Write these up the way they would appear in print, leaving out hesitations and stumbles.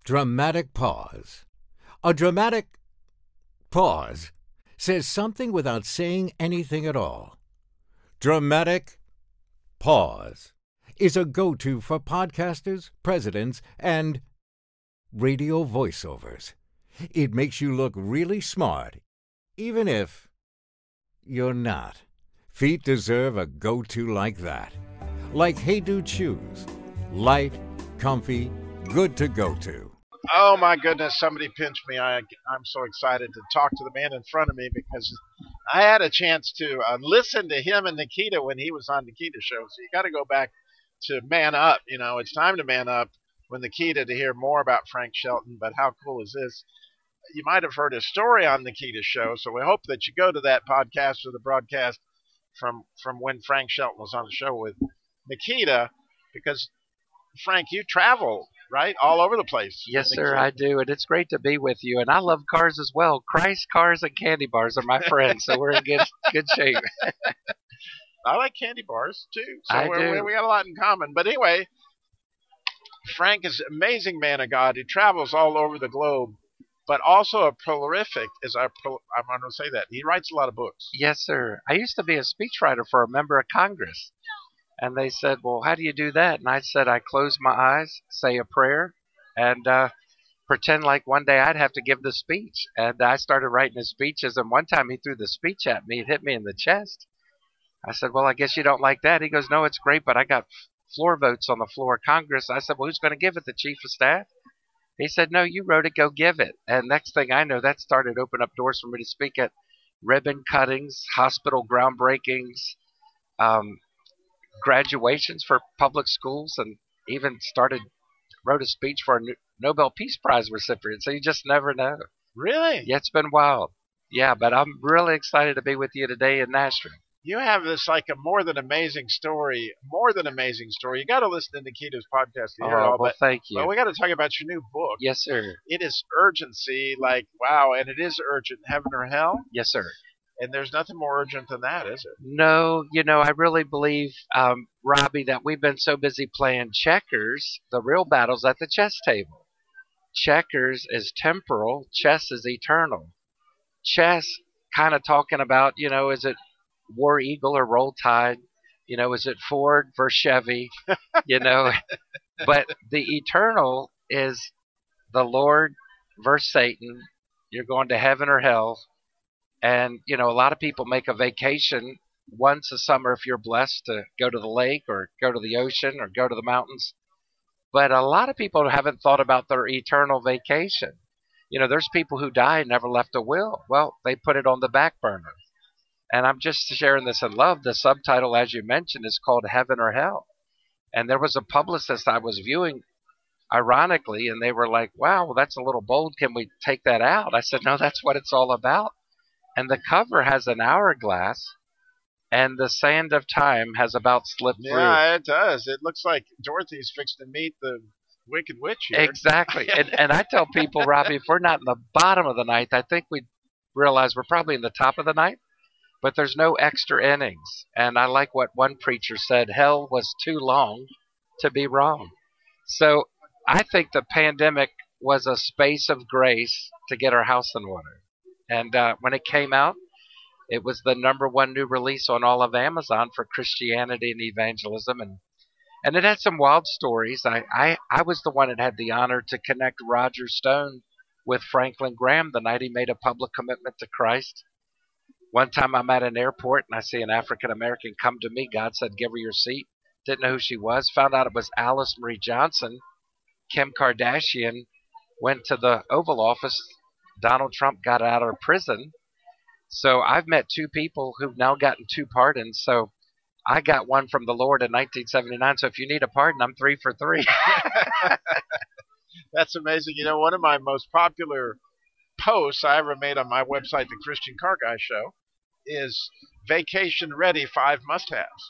Dramatic pause. A dramatic pause says something without saying anything at all. Dramatic pause is a go-to for podcasters, presidents, and radio voiceovers. It makes you look really smart, even if you're not. Feet deserve a go-to like that. Like Hey Dude shoes. Light, comfy, good to go to. Oh my goodness, somebody pinched me. I'm so excited to talk to the man in front of me because I had a chance to listen to him and Nikita when he was on Nikita's show. So you got to go back to Man Up. You know, it's time to man up with Nikita to hear more about Frank Shelton. But how cool is this? You might have heard his story on Nikita's show. So we hope that you go to that podcast or the broadcast from when Frank Shelton was on the show with Nikita, because Frank, you travel, right? All over the place. Yes, sir, I do. And it's great to be with you. And I love cars as well. Christ, cars, and candy bars are my friends. So we're in good shape. I like candy bars, too. So I do. We got a lot in common. But anyway, Frank is an amazing man of God. He travels all over the globe, but also a prolific, I'm going to say that. He writes a lot of books. Yes, sir. I used to be a speechwriter for a member of Congress. And they said, well, how do you do that? And I said, I close my eyes, say a prayer, and pretend like one day I'd have to give the speech. And I started writing his speeches. And one time he threw the speech at me. It hit me in the chest. I said, well, I guess you don't like that. He goes, no, it's great, but I got floor votes on the floor of Congress. I said, well, who's going to give it? The chief of staff? He said, no, you wrote it. Go give it. And next thing I know, that started opening up doors for me to speak at ribbon cuttings, hospital groundbreakings, graduations for public schools, and even wrote a speech for a Nobel Peace Prize recipient. So you just never know. Really? Yeah, it's been wild. Yeah, but I'm really excited to be with you today in Nashville. You have this like a more than amazing story. You got to listen to Nikita's podcast to hear it all. Well, thank you. But we got to talk about your new book. Yes, sir. It is urgency, like, wow, and it is urgent. Heaven or hell? Yes, sir. And there's nothing more urgent than that, is it? No, I really believe, Robbie, that we've been so busy playing checkers, the real battle's at the chess table. Checkers is temporal, chess is eternal. Chess kind of talking about, is it War Eagle or Roll Tide? Is it Ford versus Chevy? But the eternal is the Lord versus Satan. You're going to heaven or hell. And, a lot of people make a vacation once a summer if you're blessed to go to the lake or go to the ocean or go to the mountains. But a lot of people haven't thought about their eternal vacation. There's people who die and never left a will. Well, they put it on the back burner. And I'm just sharing this in love. The subtitle, as you mentioned, is called Heaven or Hell. And there was a publicist I was viewing, ironically, and they were like, wow, well, that's a little bold. Can we take that out? I said, no, that's what it's all about. And the cover has an hourglass, and the sand of time has about slipped through. Yeah, it does. It looks like Dorothy's fixed to meet the Wicked Witch here. Exactly. and I tell people, Robbie, if we're not in the bottom of the ninth, I think we realize we're probably in the top of the ninth, but there's no extra innings. And I like what one preacher said, hell was too long to be wrong. So I think the pandemic was a space of grace to get our house in order. And when it came out, it was the #1 new release on all of Amazon for Christianity and evangelism. And it had some wild stories. I was the one that had the honor to connect Roger Stone with Franklin Graham the night he made a public commitment to Christ. One time I'm at an airport and I see an African-American come to me. God said, give her your seat. Didn't know who she was. Found out it was Alice Marie Johnson. Kim Kardashian went to the Oval Office. Donald Trump got out of prison. So I've met two people who've now gotten 2 pardons. So I got one from the Lord in 1979. So if you need a pardon, I'm 3 for 3. That's amazing. One of my most popular posts I ever made on my website, The Christian Car Guy Show, is vacation ready 5 must-haves.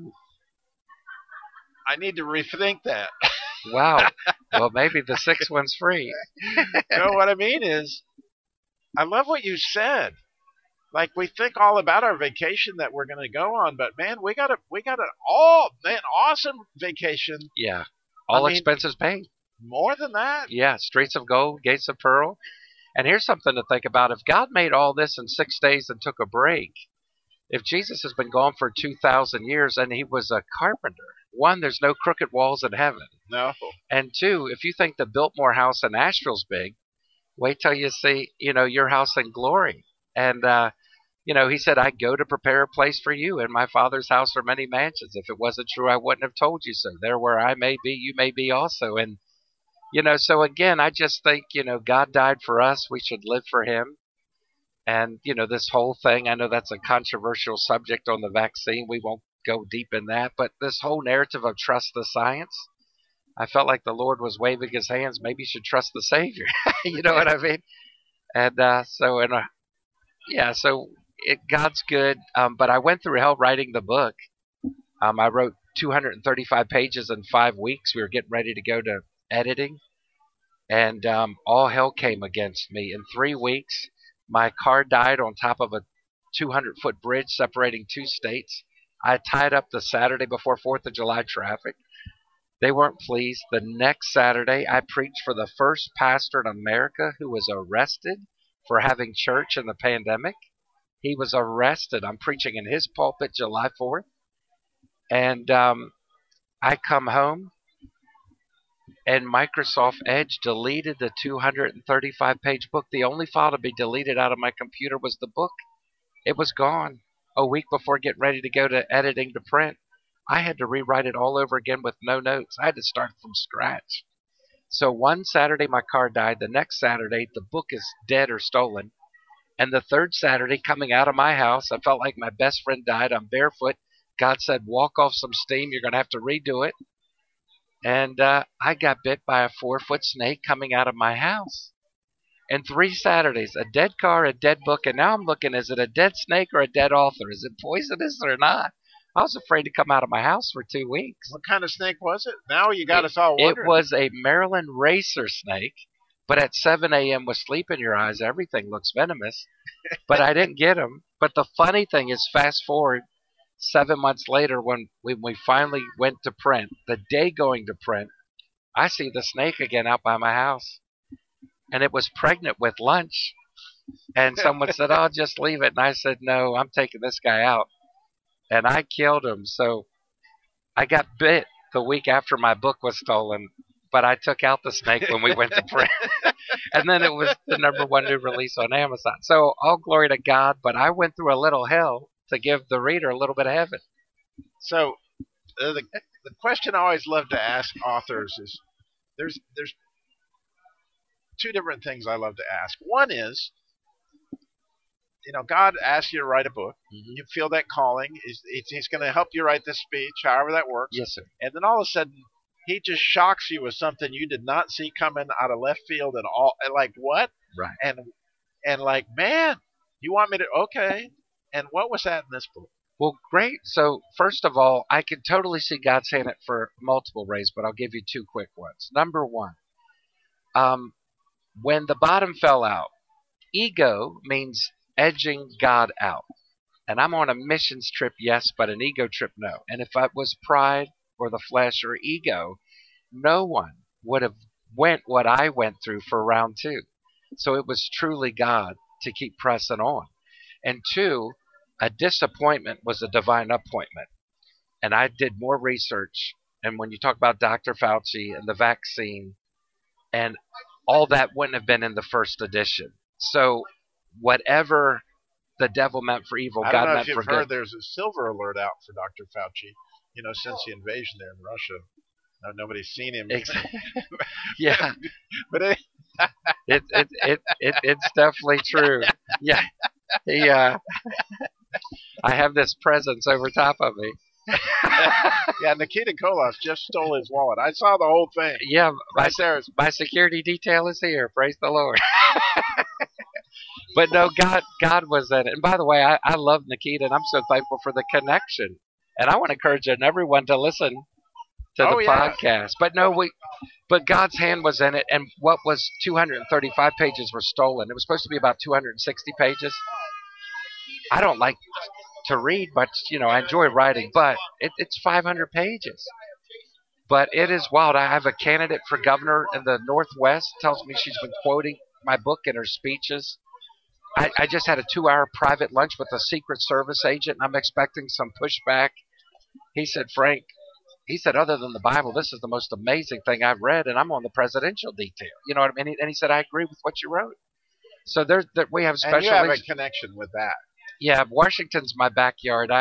I need to rethink that. Wow. Well, maybe the 6th one's free. What I mean is, I love what you said. Like, we think all about our vacation that we're going to go on, but man, we got an awesome vacation. Yeah. All expenses paid. More than that? Yeah, streets of gold, gates of pearl. And here's something to think about. If God made all this in 6 days and took a break, if Jesus has been gone for 2,000 years and he was a carpenter, one, there's no crooked walls in heaven. No. And two, if you think the Biltmore house in Asheville's big, wait till you see, your house in glory. And, he said, I go to prepare a place for you. In my Father's house are many mansions. If it wasn't true, I wouldn't have told you so. There where I may be, you may be also. And, so again, I just think, God died for us. We should live for him. And, this whole thing, I know that's a controversial subject on the vaccine. We won't go deep in that. But this whole narrative of trust the science, I felt like the Lord was waving his hands. Maybe you should trust the Savior. You know what I mean? And God's good. But I went through hell writing the book. I wrote 235 pages in 5 weeks. We were getting ready to go to editing. And all hell came against me. In 3 weeks, my car died on top of a 200-foot bridge separating 2 states. I tied up the Saturday before 4th of July traffic. They weren't pleased. The next Saturday, I preached for the first pastor in America who was arrested for having church in the pandemic. He was arrested. I'm preaching in his pulpit July 4th. And I come home, and Microsoft Edge deleted the 235-page book. The only file to be deleted out of my computer was the book. It was gone a week before getting ready to go to editing to print. I had to rewrite it all over again with no notes. I had to start from scratch. So one Saturday, my car died. The next Saturday, the book is dead or stolen. And the third Saturday, coming out of my house, I felt like my best friend died. I'm barefoot. God said, walk off some steam. You're going to have to redo it. And I got bit by a 4-foot snake coming out of my house. And 3 Saturdays, a dead car, a dead book. And now I'm looking, is it a dead snake or a dead author? Is it poisonous or not? I was afraid to come out of my house for 2 weeks. What kind of snake was it? Now you got us all wondering. It was a Maryland racer snake. But at 7 a.m. with sleep in your eyes, everything looks venomous. But I didn't get him. But the funny thing is, fast forward 7 months later, when we finally went to print, the day going to print, I see the snake again out by my house. And it was pregnant with lunch. And someone said, oh, just leave it. And I said, no, I'm taking this guy out. And I killed him. So I got bit the week after my book was stolen. But I took out the snake when we went to print. And then it was the #1 new release on Amazon. So all glory to God. But I went through a little hell to give the reader a little bit of heaven. So the question I always love to ask authors is, there's 2 different things I love to ask. One is, God asks you to write a book. Mm-hmm. You feel that calling. He's going to help you write this speech, however that works. Yes, sir. And then all of a sudden, he just shocks you with something you did not see coming out of left field at all. Like, what? Right. And like, man, you want me to? Okay. And what was that in this book? Well, great. So first of all, I can totally see God's hand it for multiple ways, but I'll give you 2 quick ones. Number 1, when the bottom fell out, ego means edging God out. And I'm on a missions trip, yes, but an ego trip, no. And if it was pride or the flesh or ego, no one would have went what I went through for round 2. So it was truly God to keep pressing on. And 2, a disappointment was a divine appointment. And I did more research. And when you talk about Dr. Fauci and the vaccine, and all that wouldn't have been in the first edition. So whatever the devil meant for evil, God meant for good. I don't know if you've heard there's a silver alert out for Dr. Fauci, since the invasion there in Russia. No, nobody's seen him. Yeah. But it's definitely true. Yeah. I have this presence over top of me. Yeah, Nikita Koloff just stole his wallet. I saw the whole thing. Yeah, my security detail is here. Praise the Lord. But no, God was in it. And by the way, I love Nikita, and I'm so thankful for the connection. And I want to encourage everyone to listen to the podcast. But no, but God's hand was in it, and what was 235 pages were stolen. It was supposed to be about 260 pages. I don't like to read, but I enjoy writing. But it's 500 pages. But it is wild. I have a candidate for governor in the Northwest tells me she's been quoting my book in her speeches. I just had a 2-hour private lunch with a Secret Service agent, and I'm expecting some pushback. He said, Frank, he said, other than the Bible, this is the most amazing thing I've read, and I'm on the presidential detail. You know what I mean? And he said, I agree with what you wrote. So we have special. And you have a connection with that. Yeah, Washington's my backyard.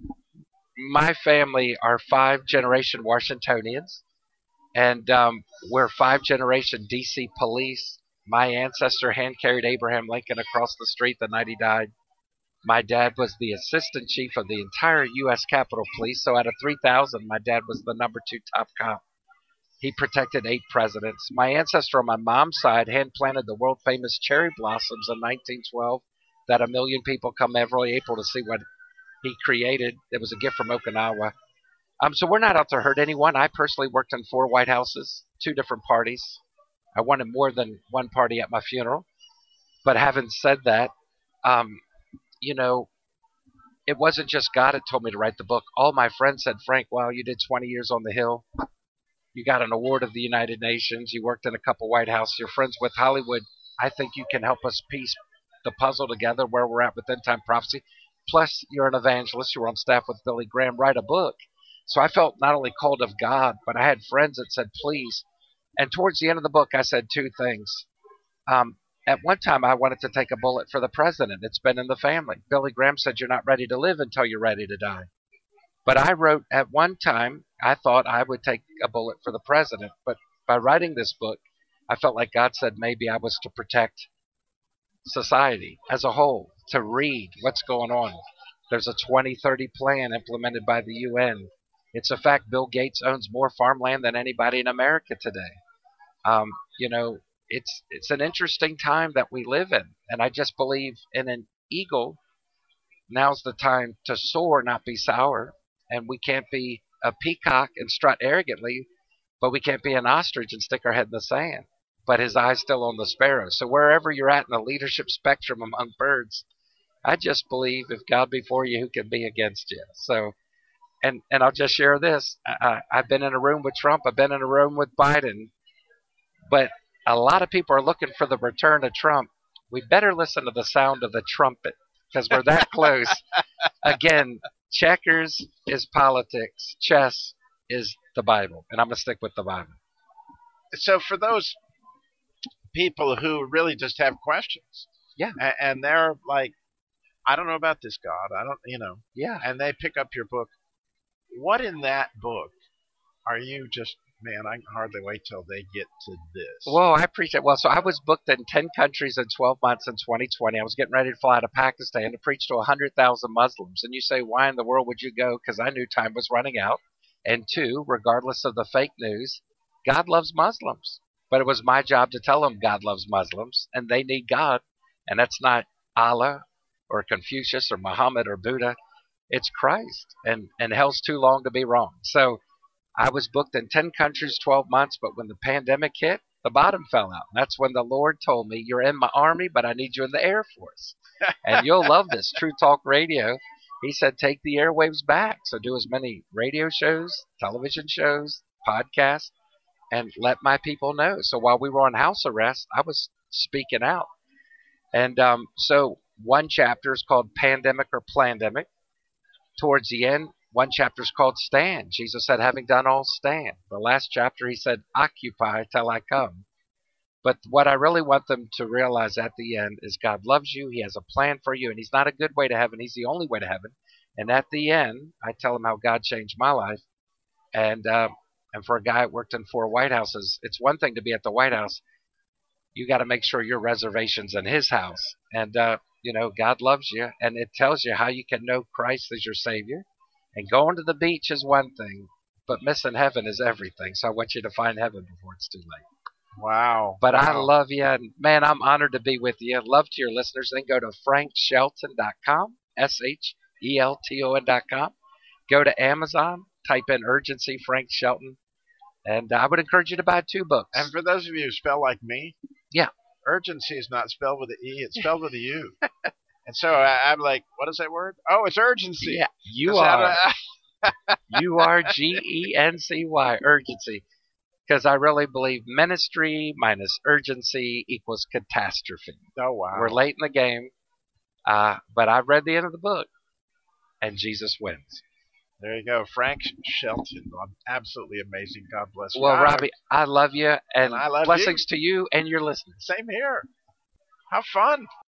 My family are 5-generation Washingtonians, and we're 5-generation D.C. police. My ancestor hand-carried Abraham Lincoln across the street the night he died. My dad was the assistant chief of the entire U.S. Capitol Police, so out of 3,000, my dad was the number 2 top cop. He protected 8 presidents. My ancestor on my mom's side hand-planted the world-famous cherry blossoms in 1912 that 1 million people come every April to see what he created. It was a gift from Okinawa. So we're not out to hurt anyone. I personally worked in 4 White Houses, 2 different parties. I wanted more than one party at my funeral. But having said that, you know, it wasn't just God that told me to write the book. All my friends said, Frank, wow, you did 20 years on the Hill. You got an award of the United Nations. You worked in a couple White Houses. You're friends with Hollywood. I think you can help us piece the puzzle together where we're at with End Time Prophecy. Plus, you're an evangelist. You were on staff with Billy Graham. Write a book. So I felt not only called of God, but I had friends that said, please. And towards the end of the book, I said 2 things. At one time, I wanted to take a bullet for the president. It's been in the family. Billy Graham said, you're not ready to live until you're ready to die. But I wrote, at one time, I thought I would take a bullet for the president. But by writing this book, I felt like God said maybe I was to protect society as a whole, to read what's going on. There's a 2030 plan implemented by the UN. It's a fact Bill Gates owns more farmland than anybody in America today. You know, it's an interesting time that we live in. And I just believe in an eagle, now's the time to soar, not be sour. And we can't be a peacock and strut arrogantly, but we can't be an ostrich and stick our head in the sand. But his eye's still on the sparrow. So wherever you're at in the leadership spectrum among birds, I just believe if God be for you, who can be against you? So, and I'll just share this. I've been in a room with Trump. I've been in a room with Biden. But a lot of people are looking for the return of Trump. We better listen to the sound of the trumpet because we're that close. Again, checkers is politics. Chess is the Bible. And I'm going to stick with the Bible. So for those people who really just have questions. Yeah. And they're like, I don't know about this God. I don't, you know. Yeah. And they pick up your book. What in that book are you just, man, I can hardly wait till they get to this. Well, I appreciate it. Well, so I was booked in 10 countries in 12 months in 2020. I was getting ready to fly to Pakistan to preach to 100,000 Muslims. And you say, why in the world would you go? Because I knew time was running out. And 2, regardless of the fake news, God loves Muslims. But it was my job to tell them God loves Muslims, and they need God. And that's not Allah or Confucius or Muhammad or Buddha. It's Christ. And hell's too long to be wrong. So I was booked in 10 countries, 12 months, but when the pandemic hit, the bottom fell out. That's when the Lord told me, you're in my army, but I need you in the Air Force. And you'll love this, True Talk Radio. He said, take the airwaves back. So do as many radio shows, television shows, podcasts, and let my people know. So while we were on house arrest, I was speaking out. And so one chapter is called Pandemic or Plandemic. Towards the end, one chapter is called Stand. Jesus said, having done all, stand. The last chapter, he said, occupy till I come. But what I really want them to realize at the end is God loves you. He has a plan for you. And he's not a good way to heaven. He's the only way to heaven. And at the end, I tell them how God changed my life. And for a guy that worked in 4 White Houses, it's one thing to be at the White House. You got to make sure your reservation's in his house. And, you know, God loves you. And it tells you how you can know Christ as your Savior. And going to the beach is one thing, but missing heaven is everything. So I want you to find heaven before it's too late. Wow. But wow. I love you. And, man, I'm honored to be with you. Love to your listeners. Then go to frankshelton.com, SHELTON.com. Go to Amazon, type in Urgency Frank Shelton. And I would encourage you to buy 2 books. And for those of you who spell like me, yeah, urgency is not spelled with an E, it's spelled with a U. And so I'm like, what is that word? Oh, it's urgency. Yeah, you are. urgency, urgency. Because I really believe ministry minus urgency equals catastrophe. Oh, wow. We're late in the game, but I've read the end of the book, and Jesus wins. There you go. Frank Shelton. Absolutely amazing. God bless you. Well, Robbie, I love you, and I love blessings to you and your listeners. Same here. Have fun.